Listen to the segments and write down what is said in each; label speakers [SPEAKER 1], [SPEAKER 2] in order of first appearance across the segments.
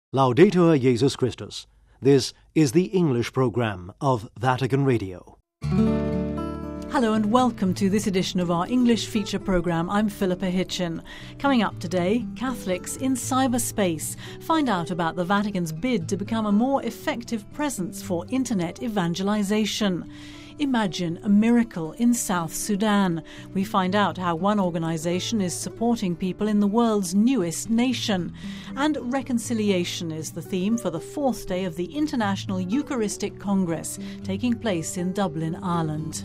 [SPEAKER 1] Laudetur Jesus Christus. This is the English programme of Vatican Radio.
[SPEAKER 2] Hello and welcome to this edition of our English feature programme. I'm Philippa Hitchin. Coming up today, Catholics in cyberspace. Find out about the Vatican's bid to become a more effective presence for internet evangelisation. Imagine a miracle in South Sudan. We find out how one organisation is supporting people in the world's newest nation. And reconciliation is the theme for the fourth day of the International Eucharistic Congress, taking place in Dublin, Ireland.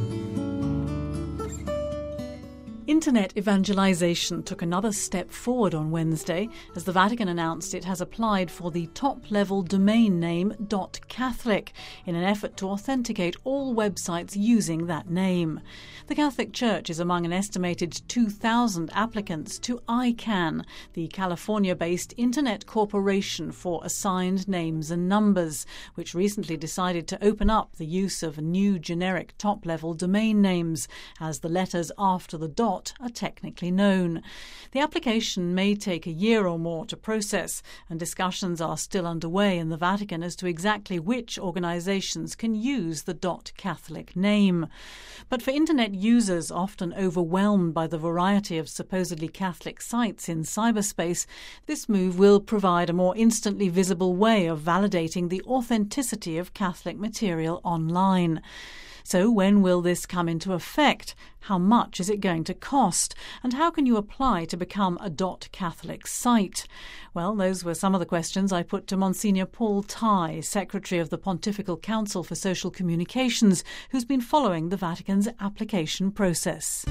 [SPEAKER 2] Internet evangelisation took another step forward on Wednesday as the Vatican announced it has applied for the top-level domain name .catholic in an effort to authenticate all websites using that name. The Catholic Church is among an estimated 2,000 applicants to ICANN, the California-based Internet Corporation for Assigned Names and Numbers, which recently decided to open up the use of new generic top-level domain names, as the letters after the dot are technically known. The application may take a year or more to process, and discussions are still underway in the Vatican as to exactly which organisations can use the .catholic name. But for internet users often overwhelmed by the variety of supposedly Catholic sites in cyberspace, this move will provide a more instantly visible way of validating the authenticity of Catholic material online. So when will this come into effect? How much is it going to cost? And how can you apply to become a .catholic site? Well, those were some of the questions I put to Monsignor Paul Tighe, Secretary of the Pontifical Council for Social Communications, who's been following the Vatican's application process.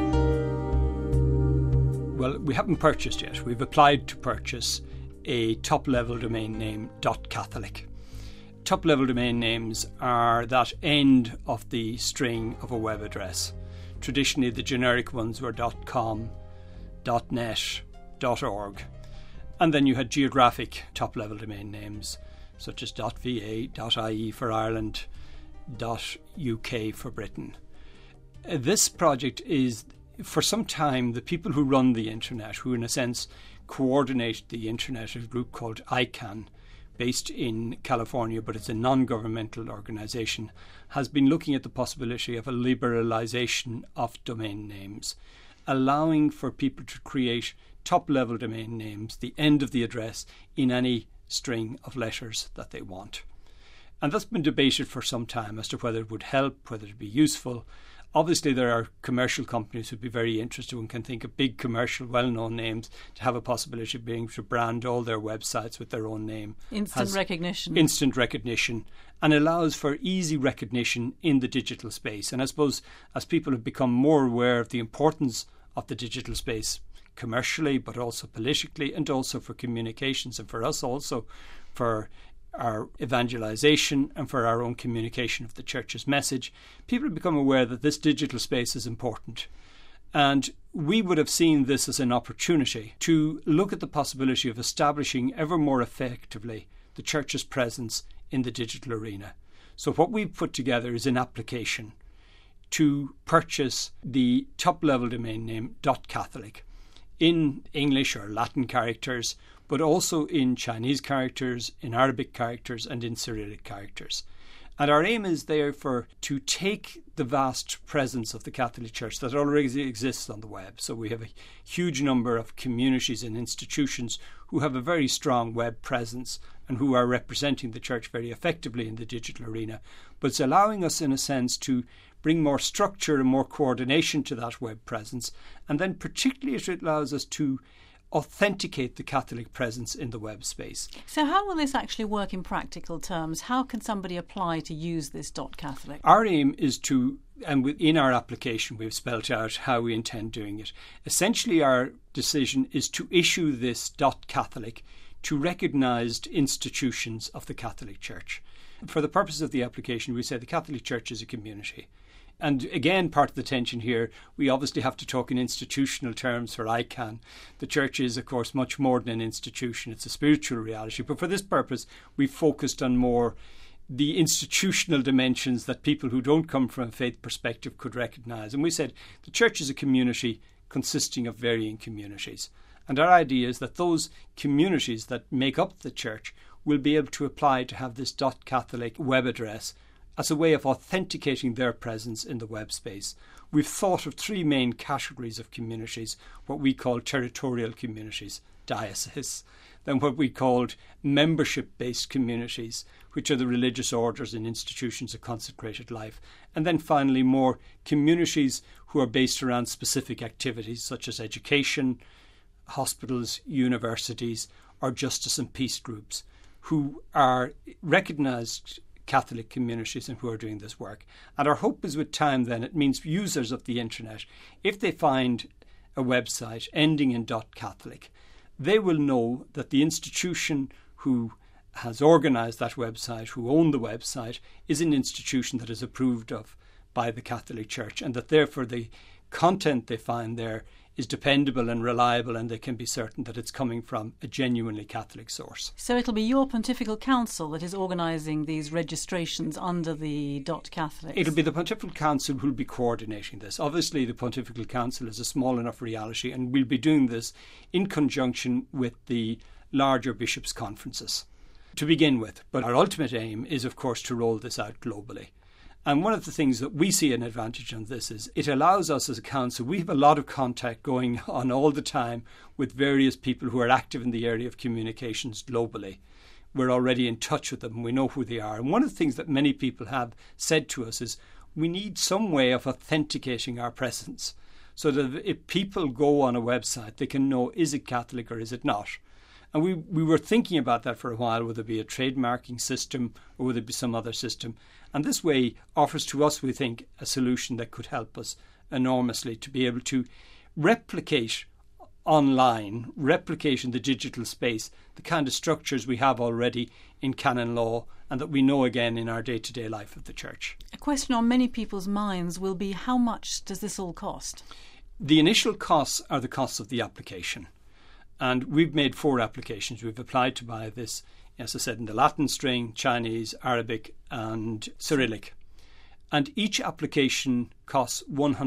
[SPEAKER 3] Well, we haven't purchased yet. We've applied to purchase a top-level domain name, .catholic. Top-level domain names are that end of the string of a web address. Traditionally, the generic ones were .com, .net, .org. And then you had geographic top-level domain names, such as .va, .ie for Ireland, .uk for Britain. This project is, for some time, the people who run the internet, who in a sense coordinate the internet, a group called ICANN, based in California, but it's a non-governmental organisation, has been looking at the possibility of a liberalisation of domain names, allowing for people to create top-level domain names, the end of the address, in any string of letters that they want. And that's been debated for some time as to whether it would help, whether it would be useful. Obviously, there are commercial companies who would be very interested and can think of big commercial, well-known names to have a possibility of being able to brand all their websites with their own name.
[SPEAKER 2] Instant recognition,
[SPEAKER 3] and allows for easy recognition in the digital space. And I suppose as people have become more aware of the importance of the digital space commercially, but also politically, and also for communications, and for us also for our evangelization and for our own communication of the Church's message, people have become aware that this digital space is important. And we would have seen this as an opportunity to look at the possibility of establishing ever more effectively the Church's presence in the digital arena. So what we've put together is an application to purchase the top-level domain name .catholic in English or Latin characters, but also in Chinese characters, in Arabic characters, and in Cyrillic characters. And our aim is therefore to take the vast presence of the Catholic Church that already exists on the web. So we have a huge number of communities and institutions who have a very strong web presence and who are representing the Church very effectively in the digital arena. But it's allowing us, in a sense, to bring more structure and more coordination to that web presence. And then particularly it allows us to authenticate the Catholic presence in the web space.
[SPEAKER 2] So how will this actually work in practical terms? How can somebody apply to use this .catholic?
[SPEAKER 3] Our aim is to, and in our application we've spelled out how we intend doing it. Essentially our decision is to issue this .catholic to recognised institutions of the Catholic Church. For the purpose of the application, we say the Catholic Church is a community. And again, part of the tension here, we obviously have to talk in institutional terms for ICANN. The Church is, of course, much more than an institution. It's a spiritual reality. But for this purpose, we've focused on more the institutional dimensions that people who don't come from a faith perspective could recognise. And we said the Church is a community consisting of varying communities. And our idea is that those communities that make up the church will be able to apply to have this .catholic web address as a way of authenticating their presence in the web space. We've thought of three main categories of communities: what we call territorial communities, diocese, then what we called membership-based communities, which are the religious orders and institutions of consecrated life, and then finally more communities who are based around specific activities such as education, hospitals, universities, or justice and peace groups, who are recognised Catholic communities and who are doing this work. And our hope is with time then, it means users of the internet, if they find a website ending in .catholic, they will know that the institution who has organised that website, who own the website, is an institution that is approved of by the Catholic Church, and that therefore the content they find there is dependable and reliable, and they can be certain that it's coming from a genuinely Catholic source.
[SPEAKER 2] So it'll be your Pontifical Council that is organising these registrations under the .Catholics?
[SPEAKER 3] It'll be the Pontifical Council who will be coordinating this. Obviously, the Pontifical Council is a small enough reality, and we'll be doing this in conjunction with the larger bishops' conferences to begin with. But our ultimate aim is, of course, to roll this out globally. And one of the things that we see an advantage on this is it allows us as a council, we have a lot of contact going on all the time with various people who are active in the area of communications globally. We're already in touch with them. We know who they are. And one of the things that many people have said to us is we need some way of authenticating our presence so that if people go on a website, they can know, is it Catholic or is it not? And we were thinking about that for a while. Would there be a trademarking system or would there be some other system? And this way offers to us, we think, a solution that could help us enormously to be able to replicate online, replicate in the digital space, the kind of structures we have already in canon law and that we know again in our day-to-day life of the Church.
[SPEAKER 2] A question on many people's minds will be, how much does this all cost?
[SPEAKER 3] The initial costs are the costs of the application. And we've made 4 applications. We've applied to buy this, as I said, in the Latin string, Chinese, Arabic and Cyrillic. And each application costs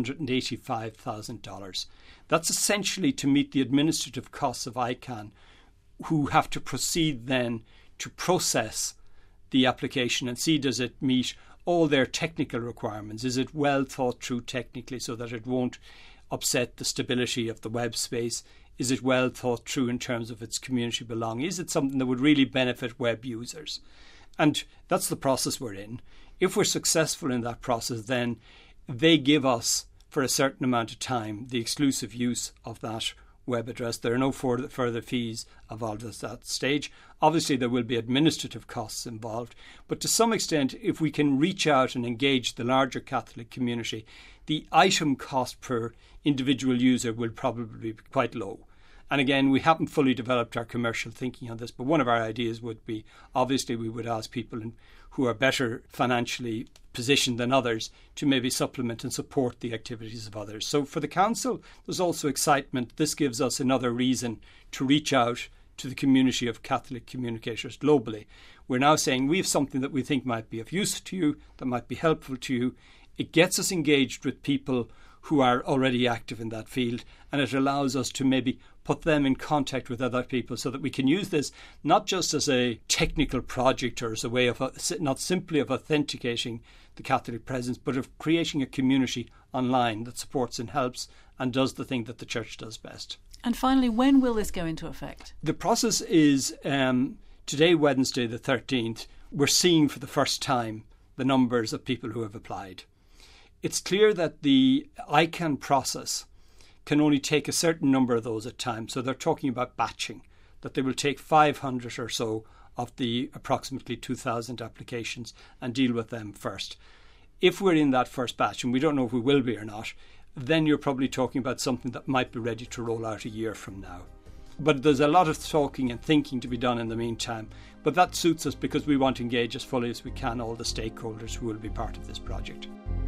[SPEAKER 3] $185,000. That's essentially to meet the administrative costs of ICANN, who have to proceed then to process the application and see does it meet all their technical requirements. Is it well thought through technically so that it won't upset the stability of the web space? Is it well thought through in terms of its community belonging? Is it something that would really benefit web users? And that's the process we're in. If we're successful in that process, then they give us, for a certain amount of time, the exclusive use of that web address. There are no further fees involved at that stage. Obviously, there will be administrative costs involved. But to some extent, if we can reach out and engage the larger Catholic community, the item cost per individual user will probably be quite low. And again, we haven't fully developed our commercial thinking on this, but one of our ideas would be, obviously, we would ask people who are better financially positioned than others to maybe supplement and support the activities of others. So for the Council, there's also excitement. This gives us another reason to reach out to the community of Catholic communicators globally. We're now saying we have something that we think might be of use to you, that might be helpful to you. It gets us engaged with people who are already active in that field, and it allows us to maybe put them in contact with other people so that we can use this not just as a technical project or as a way of not simply of authenticating the Catholic presence, but of creating a community online that supports and helps and does the thing that the Church does best.
[SPEAKER 2] And finally, when will this go into effect?
[SPEAKER 3] The process is today, Wednesday the 13th, we're seeing for the first time the numbers of people who have applied. It's clear that the ICANN process can only take a certain number of those at a time. So they're talking about batching, that they will take 500 or so of the approximately 2,000 applications and deal with them first. If we're in that first batch, and we don't know if we will be or not, then you're probably talking about something that might be ready to roll out a year from now. But there's a lot of talking and thinking to be done in the meantime. But that suits us because we want to engage as fully as we can all the stakeholders who will be part of this project.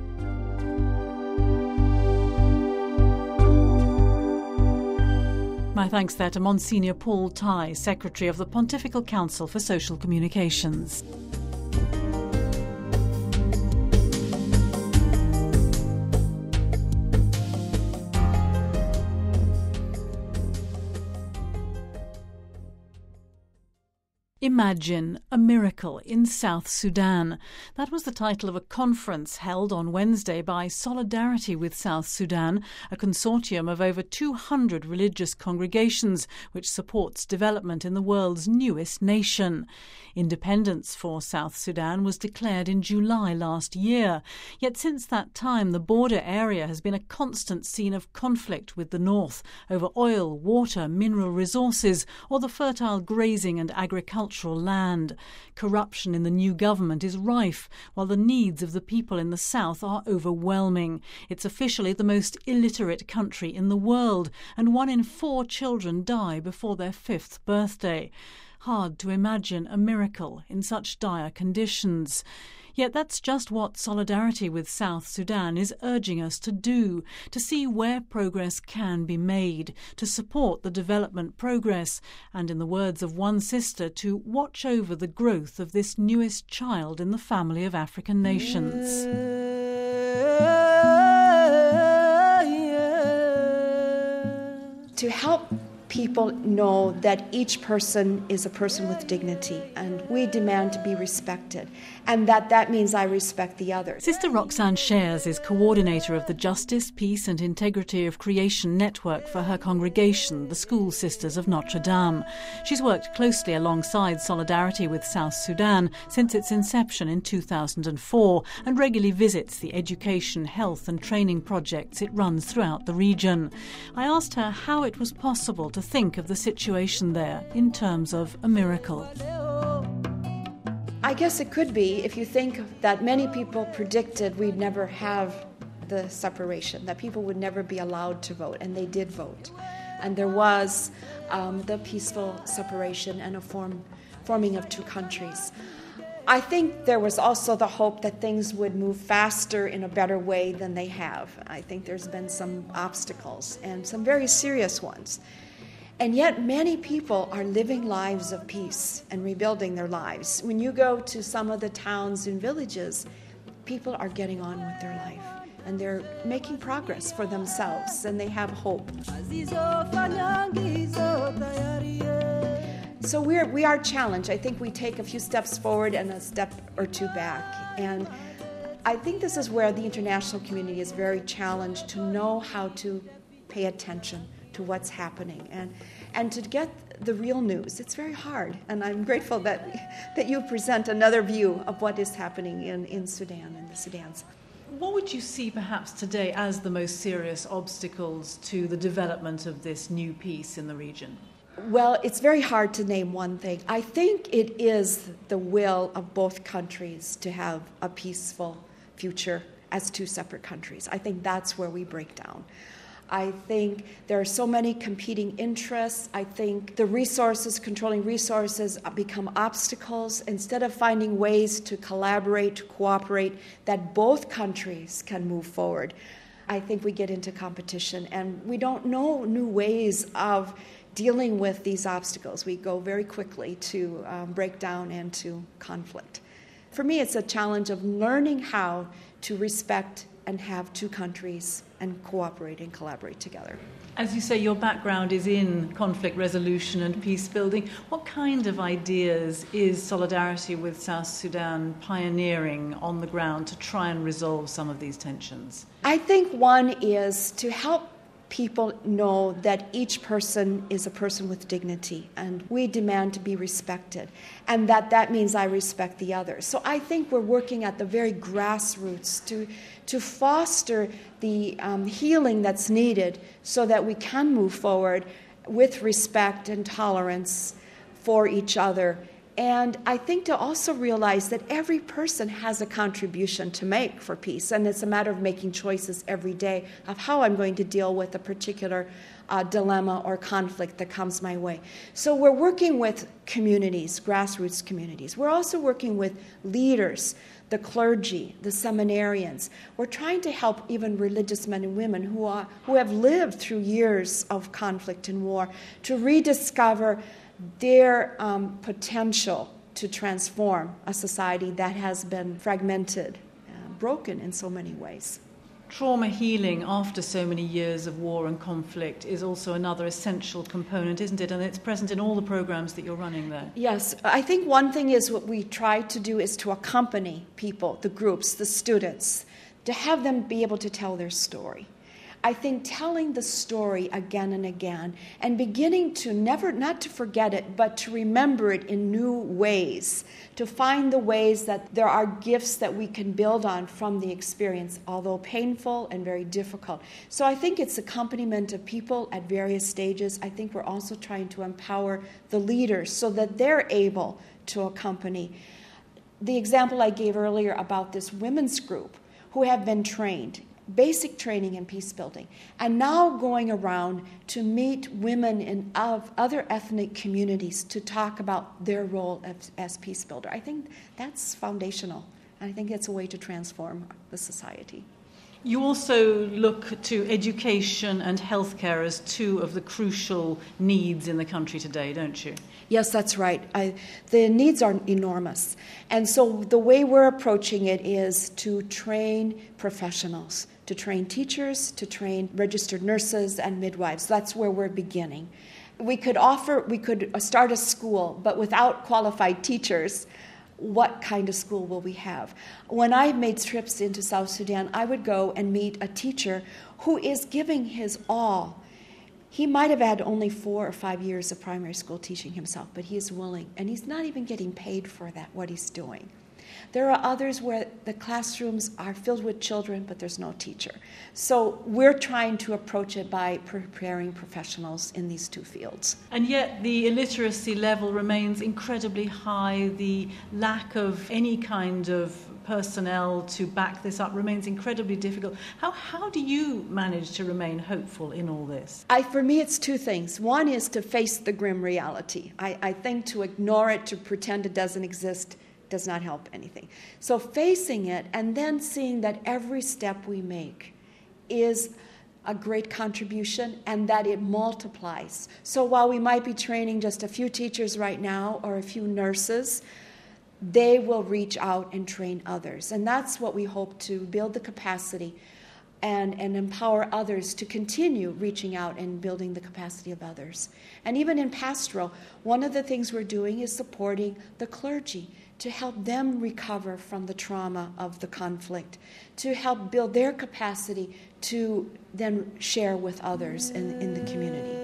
[SPEAKER 2] My thanks there to Monsignor Paul Tighe, Secretary of the Pontifical Council for Social Communications. Imagine a Miracle in South Sudan. That was the title of a conference held on Wednesday by Solidarity with South Sudan, a consortium of over 200 religious congregations which supports development in the world's newest nation. Independence for South Sudan was declared in July last year. Yet since that time, the border area has been a constant scene of conflict with the north over oil, water, mineral resources, or the fertile grazing and agricultural land. Corruption in the new government is rife, while the needs of the people in the south are overwhelming. It's officially the most illiterate country in the world, and 1 in 4 children die before their 5th birthday. Hard to imagine a miracle in such dire conditions. Yet that's just what Solidarity with South Sudan is urging us to do, to see where progress can be made, to support the development progress, and in the words of one sister, to watch over the growth of this newest child in the family of African nations.
[SPEAKER 4] To help people know that each person is a person with dignity, and we demand to be respected, and that means I respect the others.
[SPEAKER 2] Sister Roxanne Shares is coordinator of the Justice, Peace and Integrity of Creation Network for her congregation, the School Sisters of Notre Dame. She's worked closely alongside Solidarity with South Sudan since its inception in 2004 and regularly visits the education, health and training projects it runs throughout the region. I asked her how it was possible to think of the situation there in terms of a miracle.
[SPEAKER 4] I guess it could be if you think that many people predicted we'd never have the separation, that people would never be allowed to vote, and they did vote. And there was the peaceful separation and a forming of 2 countries. I think there was also the hope that things would move faster in a better way than they have. I think there's been some obstacles, and some very serious ones. And yet many people are living lives of peace and rebuilding their lives. When you go to some of the towns and villages, people are getting on with their life, and they're making progress for themselves, and they have hope. So we are challenged. I think we take a few steps forward and a step or 2 back. And I think this is where the international community is very challenged to know how to pay attention to what's happening and to get the real news. It's very hard, and I'm grateful that you present another view of what is happening in Sudan and the Sudans.
[SPEAKER 2] What would you see perhaps today as the most serious obstacles to the development of this new peace in the region?
[SPEAKER 4] Well, it's very hard to name one thing. I think it is the will of both countries to have a peaceful future as 2 separate countries. I think that's where we break down. I think there are so many competing interests. I think the controlling resources become obstacles. Instead of finding ways to collaborate, to cooperate, that both countries can move forward, I think we get into competition, and we don't know new ways of dealing with these obstacles. We go very quickly to breakdown and to conflict. For me, it's a challenge of learning how to respect and have 2 countries and cooperate and collaborate together.
[SPEAKER 2] As you say, your background is in conflict resolution and peace building. What kind of ideas is Solidarity with South Sudan pioneering on the ground to try and resolve some of these tensions?
[SPEAKER 4] I think one is to help people know that each person is a person with dignity, and we demand to be respected, and that means I respect the others. So I think we're working at the very grassroots to foster the healing that's needed so that we can move forward with respect and tolerance for each other. And I think to also realize that every person has a contribution to make for peace, and it's a matter of making choices every day of how I'm going to deal with a particular dilemma or conflict that comes my way. So we're working with communities, grassroots communities. We're also working with leaders, the clergy, the seminarians. We're trying to help even religious men and women who have lived through years of conflict and war to rediscover their potential to transform a society that has been fragmented, broken in so many ways.
[SPEAKER 2] Trauma healing after so many years of war and conflict is also another essential component, isn't it? And it's present in all the programs that you're running there.
[SPEAKER 4] Yes, I think one thing is what we try to do is to accompany people, the groups, the students, to have them be able to tell their story. I think telling the story again and again and beginning to not to forget it, but to remember it in new ways, to find the ways that there are gifts that we can build on from the experience, although painful and very difficult. So I think it's accompaniment of people at various stages. I think we're also trying to empower the leaders so that they're able to accompany. The example I gave earlier about this women's group who have been trained, basic training in peace building, and now going around to meet women of other ethnic communities to talk about their role as peace builder. I think that's foundational, and I think it's a way to transform the society.
[SPEAKER 2] You also look to education and healthcare as two of the crucial needs in the country today, don't you?
[SPEAKER 4] Yes, that's right. The needs are enormous. And so the way we're approaching it is to train professionals, to train teachers, to train registered nurses and midwives. That's where we're beginning. We could start a school, but without qualified teachers, what kind of school will we have? When I made trips into South Sudan, I would go and meet a teacher who is giving his all. He might have had only 4 or 5 years of primary school teaching himself, but he is willing, and he's not even getting paid for that, what he's doing. There are others where the classrooms are filled with children, but there's no teacher. So we're trying to approach it by preparing professionals in these two fields.
[SPEAKER 2] And yet the illiteracy level remains incredibly high. The lack of any kind of personnel to back this up remains incredibly difficult. How do you manage to remain hopeful in all this?
[SPEAKER 4] For me, it's two things. One is to face the grim reality. I think to ignore it, to pretend it doesn't exist, does not help anything. So facing it and then seeing that every step we make is a great contribution and that it multiplies. So while we might be training just a few teachers right now or a few nurses, they will reach out and train others. And that's what we hope to build the capacity and empower others to continue reaching out and building the capacity of others. And even in pastoral, one of the things we're doing is supporting the clergy to help them recover from the trauma of the conflict, to help build their capacity to then share with others in the community.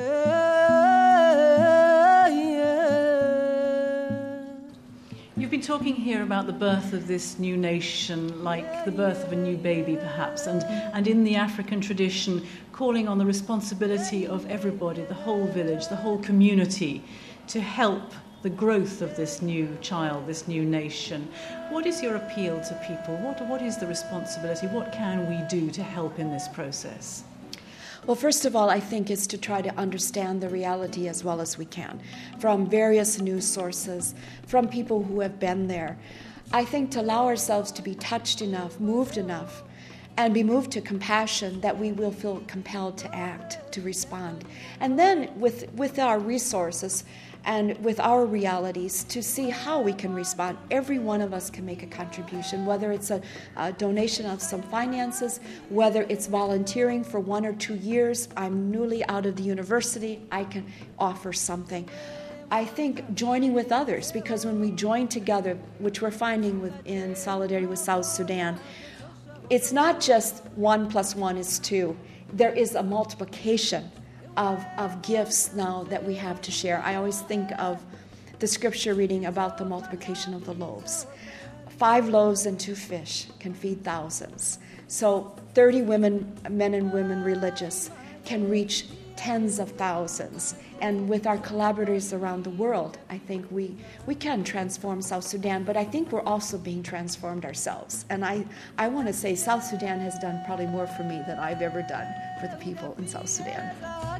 [SPEAKER 2] You've been talking here about the birth of this new nation, like the birth of a new baby perhaps, and in the African tradition, calling on the responsibility of everybody, the whole village, the whole community, to help the growth of this new child, this new nation. What is your appeal to people? What is the responsibility? What can we do to help in this process?
[SPEAKER 4] Well, first of all, I think it's to try to understand the reality as well as we can, from various news sources, from people who have been there. I think to allow ourselves to be touched enough, moved enough, and be moved to compassion that we will feel compelled to act, to respond. And then with our resources and with our realities, to see how we can respond. Every one of us can make a contribution, whether it's a donation of some finances, whether it's volunteering for 1 or 2 years. I'm newly out of the university, I can offer something. I think joining with others, because when we join together, which we're finding in solidarity with South Sudan, it's not just 1 + 1 is 2. There is a multiplication of gifts now that we have to share. I always think of the scripture reading about the multiplication of the loaves. 5 loaves and 2 fish can feed thousands. So 30 men and women religious can reach tens of thousands. And with our collaborators around the world, I think we can transform South Sudan, but I think we're also being transformed ourselves. And I want to say South Sudan has done probably more for me than I've ever done for the people in South Sudan.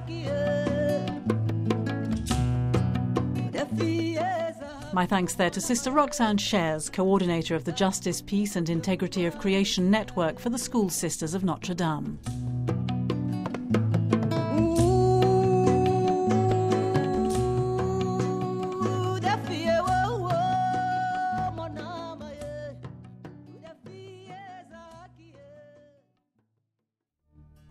[SPEAKER 2] My thanks there to Sister Roxanne Shares, coordinator of the Justice, Peace and Integrity of Creation Network for the School Sisters of Notre Dame.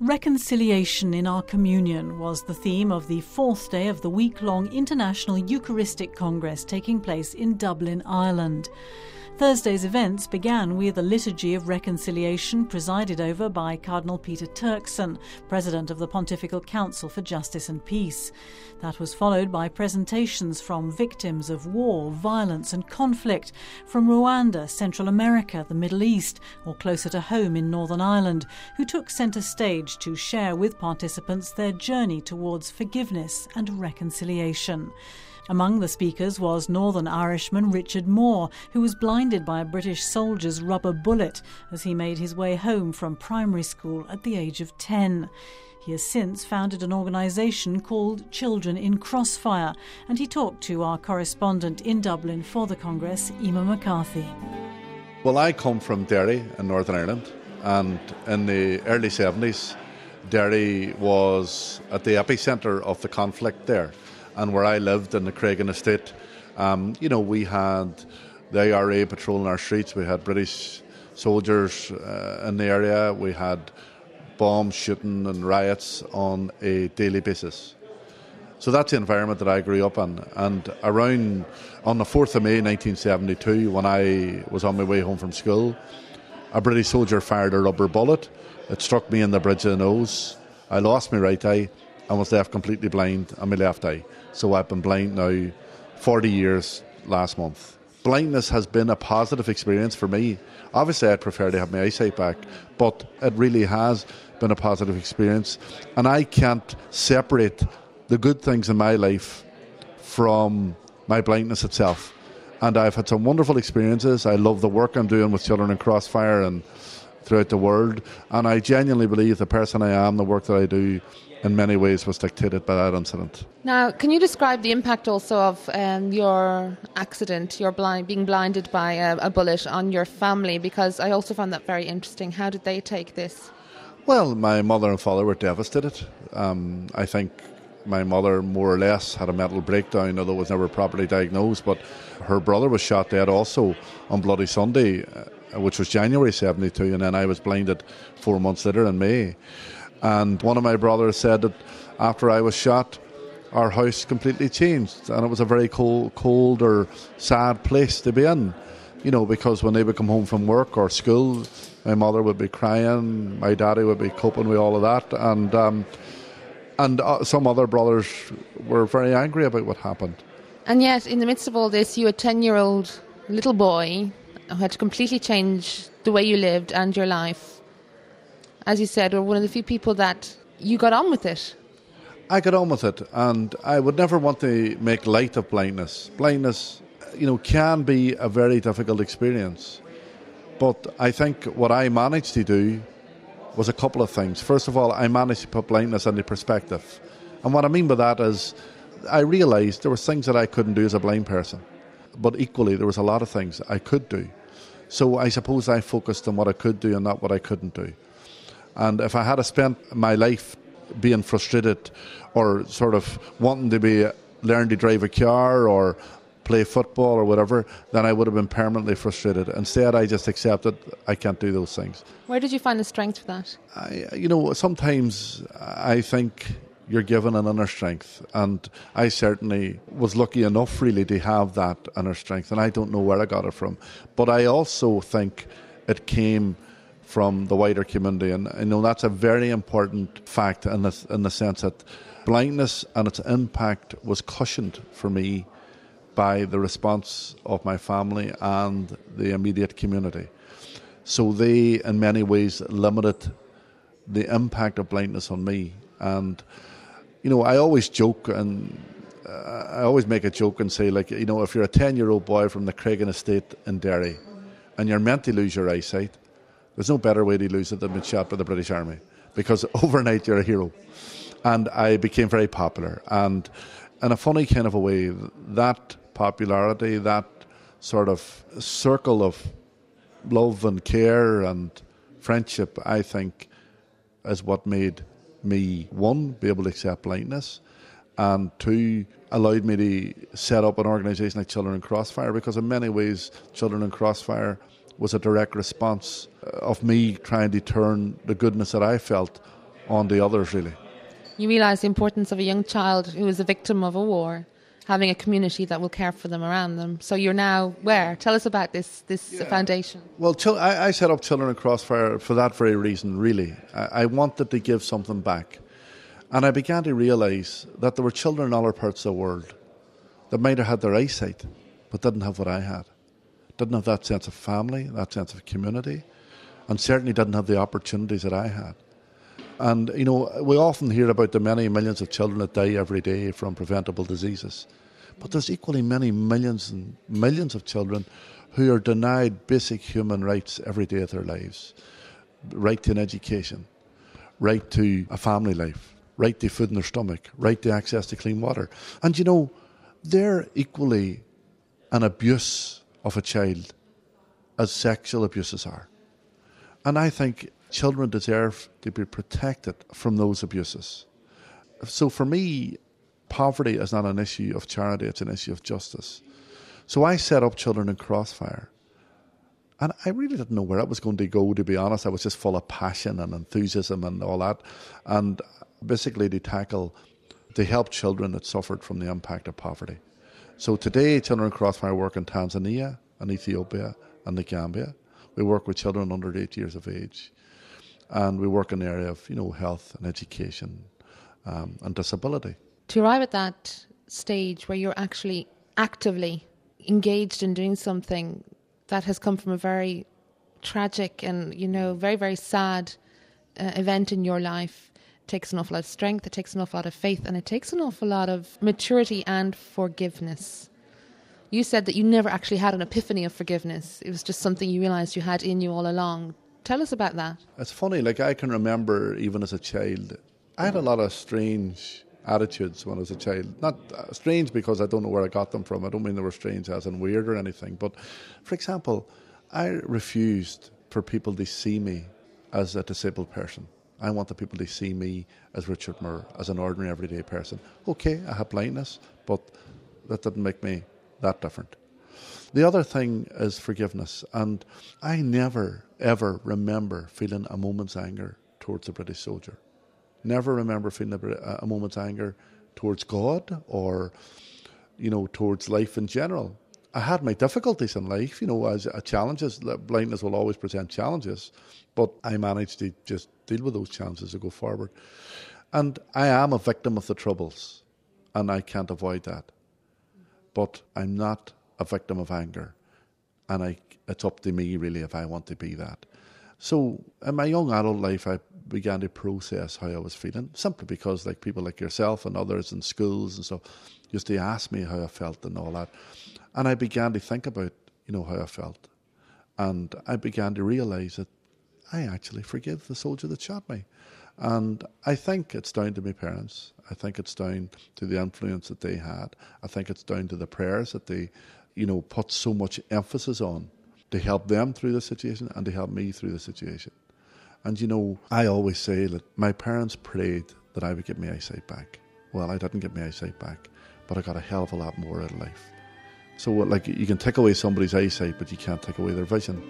[SPEAKER 2] Reconciliation in our communion was the theme of the fourth day of the week-long International Eucharistic Congress taking place in Dublin, Ireland. Thursday's events began with a liturgy of reconciliation presided over by Cardinal Peter Turkson, President of the Pontifical Council for Justice and Peace. That was followed by presentations from victims of war, violence and conflict from Rwanda, Central America, the Middle East, or closer to home in Northern Ireland, who took centre stage to share with participants their journey towards forgiveness and reconciliation. Among the speakers was Northern Irishman Richard Moore, who was blinded by a British soldier's rubber bullet as he made his way home from primary school at the age of 10. He has since founded an organisation called Children in Crossfire, and he talked to our correspondent in Dublin for the Congress, Eamon McCarthy.
[SPEAKER 5] Well, I come from Derry in Northern Ireland, and in the early 70s, Derry was at the epicentre of the conflict there. And where I lived in the Craigan Estate, we had the IRA patrolling our streets. We had British soldiers in the area. We had bomb shooting and riots on a daily basis. So that's the environment that I grew up in. And around on the 4th of May 1972, when I was on my way home from school, a British soldier fired a rubber bullet. It struck me in the bridge of the nose. I lost my right eye and was left completely blind on my left eye. So I've been blind now 40 years last month. Blindness has been a positive experience for me. Obviously, I'd prefer to have my eyesight back, but it really has been a positive experience. And I can't separate the good things in my life from my blindness itself. And I've had some wonderful experiences. I love the work I'm doing with Children in Crossfire and throughout the world. And I genuinely believe the person I am, the work that I do, in many ways was dictated by that incident.
[SPEAKER 6] Now, can you describe the impact also of your accident, your being blinded by a bullet on your family? Because I also found that very interesting. How did they take this?
[SPEAKER 5] Well, my mother and father were devastated. I think my mother more or less had a mental breakdown, although it was never properly diagnosed. But her brother was shot dead also on Bloody Sunday, which was January 72, and then I was blinded 4 months later in May. And one of my brothers said that after I was shot, our house completely changed, and it was a very cold or sad place to be in, because when they would come home from work or school, my mother would be crying, my daddy would be coping with all of that, and some other brothers were very angry about what happened.
[SPEAKER 6] And yet, in the midst of all this, you, a 10-year-old little boy, who had to completely change the way you lived and your life, as you said, were one of the few people that you got on with it.
[SPEAKER 5] I got on with it, and I would never want to make light of blindness. Blindness, can be a very difficult experience. But I think what I managed to do was a couple of things. First of all, I managed to put blindness into perspective. And what I mean by that is I realised there were things that I couldn't do as a blind person. But equally, there was a lot of things I could do. So I suppose I focused on what I could do and not what I couldn't do. And if I had spent my life being frustrated or sort of wanting to learn to drive a car or play football or whatever, then I would have been permanently frustrated. Instead, I just accepted I can't do those things.
[SPEAKER 6] Where did you find the strength for that?
[SPEAKER 5] Sometimes I think you're given an inner strength, and I certainly was lucky enough really to have that inner strength, and I don't know where I got it from. But I also think it came from the wider community, and that's a very important fact in the sense that blindness and its impact was cushioned for me by the response of my family and the immediate community. So they, in many ways, limited the impact of blindness on me. And, I always joke, and I always make a joke and say, if you're a 10-year-old boy from the Craigan Estate in Derry and you're meant to lose your eyesight, there's no better way to lose it than being shot by the British Army, because overnight you're a hero. And I became very popular. And in a funny kind of a way, that popularity, that sort of circle of love and care and friendship, I think, is what made me, one, be able to accept blindness, and two, allowed me to set up an organisation like Children in Crossfire, because in many ways Children in Crossfire was a direct response of me trying to turn the goodness that I felt on the others, really.
[SPEAKER 6] You realise the importance of a young child who is a victim of a war having a community that will care for them around them. So you're now where? Tell us about this foundation.
[SPEAKER 5] Well, I set up Children in Crossfire for that very reason, really. I wanted to give something back. And I began to realise that there were children in other parts of the world that might have had their eyesight, but didn't have what I had. Didn't have that sense of family, that sense of community, and certainly didn't have the opportunities that I had. And, you know, we often hear about the many millions of children that die every day from preventable diseases. But there's equally many millions and millions of children who are denied basic human rights every day of their lives. Right to an education, right to a family life, right to food in their stomach, right to access to clean water. And, you know, they're equally an abuse of a child as sexual abuses are. And I think children deserve to be protected from those abuses. So for me, poverty is not an issue of charity, it's an issue of justice. So I set up Children in Crossfire. And I really didn't know where it was going to go, to be honest. I was just full of passion and enthusiasm and all that. And basically to help children that suffered from the impact of poverty. So today, Children in Crossfire work in Tanzania and Ethiopia and the Gambia. We work with children under 8 years of age. And we work in the area of, you know, health and education and disability.
[SPEAKER 6] To arrive at that stage where you're actually actively engaged in doing something that has come from a very tragic and, you know, very, very sad event in your life, it takes an awful lot of strength, it takes an awful lot of faith, and it takes an awful lot of maturity and forgiveness. You said that you never actually had an epiphany of forgiveness. It was just something you realised you had in you all along. Tell us about that.
[SPEAKER 5] It's funny, like I can remember even as a child, I had a lot of strange attitudes when I was a child. Not strange because I don't know where I got them from. I don't mean they were strange as in weird or anything. But, for example, I refused for people to see me as a disabled person. I wanted people to see me as Richard Moore, as an ordinary everyday person. Okay, I had blindness, but that didn't make me that different. The other thing is forgiveness, and I never, ever remember feeling a moment's anger towards a British soldier. Never remember feeling a moment's anger towards God or, you know, towards life in general. I had my difficulties in life, you know, as challenges. Blindness will always present challenges, but I managed to just deal with those challenges and go forward. And I am a victim of the Troubles, and I can't avoid that. But I'm not a victim of anger, and it's up to me really if I want to be that. So in my young adult life, I began to process how I was feeling, simply because like people like yourself and others in schools and stuff used to ask me how I felt and all that. And I began to think about, you know, how I felt. And I began to realise that I actually forgive the soldier that shot me. And I think it's down to my parents. I think it's down to the influence that they had. I think it's down to the prayers that they, you know, put so much emphasis on to help them through the situation and to help me through the situation. And, you know, I always say that my parents prayed that I would get my eyesight back. Well, I didn't get my eyesight back, but I got a hell of a lot more out of life. So, like, you can take away somebody's eyesight, but you can't take away their vision.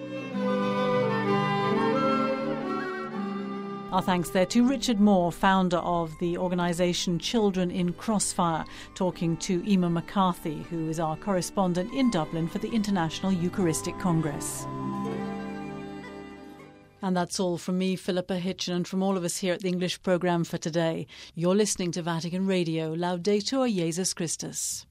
[SPEAKER 2] Our thanks there to Richard Moore, founder of the organisation Children in Crossfire, talking to Emma McCarthy, who is our correspondent in Dublin for the International Eucharistic Congress. And that's all from me, Philippa Hitchen, and from all of us here at the English programme for today. You're listening to Vatican Radio, Laudetur Jesus Christus.